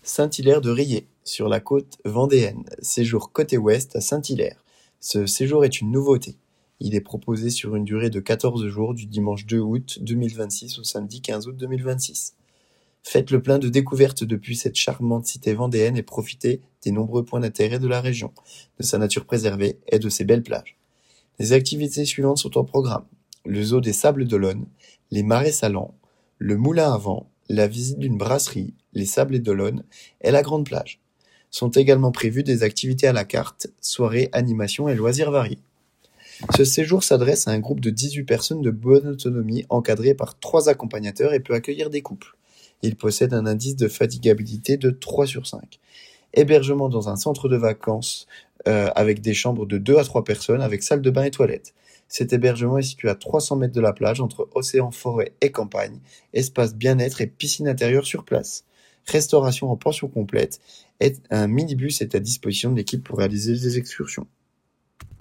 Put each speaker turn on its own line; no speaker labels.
Saint-Hilaire-de-Riez, sur la côte vendéenne. Séjour côté ouest à Saint-Hilaire. Ce séjour est une nouveauté. Il est proposé sur une durée de 14 jours du dimanche 2 août 2026 au samedi 15 août 2026. Faites le plein de découvertes depuis cette charmante cité vendéenne et profitez des nombreux points d'intérêt de la région, de sa nature préservée et de ses belles plages. Les activités suivantes sont au programme: le zoo des Sables d'Olonne, les marais salants, le moulin à vent, la visite d'une brasserie, les Sables d'Olonne et la grande plage. Sont également prévues des activités à la carte, soirées, animations et loisirs variés. Ce séjour s'adresse à un groupe de 18 personnes de bonne autonomie encadrées par 3 accompagnateurs et peut accueillir des couples. Il possède un indice de fatigabilité de 3 sur 5. Hébergement dans un centre de vacances avec des chambres de 2 à 3 personnes avec salle de bain et toilettes. Cet hébergement est situé à 300 mètres de la plage entre océan, forêt et campagne, espace bien-être et piscine intérieure sur place. Restauration en pension complète et un minibus est à disposition de l'équipe pour réaliser des excursions.